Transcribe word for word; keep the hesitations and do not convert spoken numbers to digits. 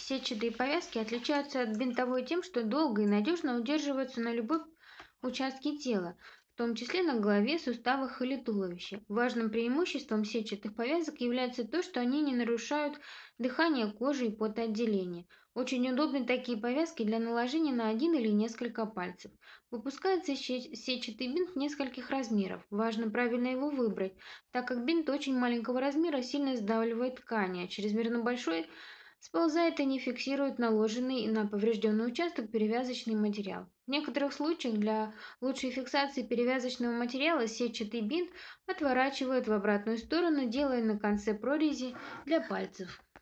Сетчатые повязки отличаются от бинтовой тем, что долго и надежно удерживаются на любом участке тела, в том числе на голове, суставах или туловище. Важным преимуществом сетчатых повязок является то, что они не нарушают дыхание, кожи и потоотделение. Очень удобны такие повязки для наложения на один или несколько пальцев. Выпускается сетчатый бинт нескольких размеров. Важно правильно его выбрать, так как бинт очень маленького размера сильно сдавливает ткани, а чрезмерно большой сползает и не фиксирует наложенный на поврежденный участок перевязочный материал. В некоторых случаях для лучшей фиксации перевязочного материала сетчатый бинт отворачивают в обратную сторону, делая на конце прорези для пальцев.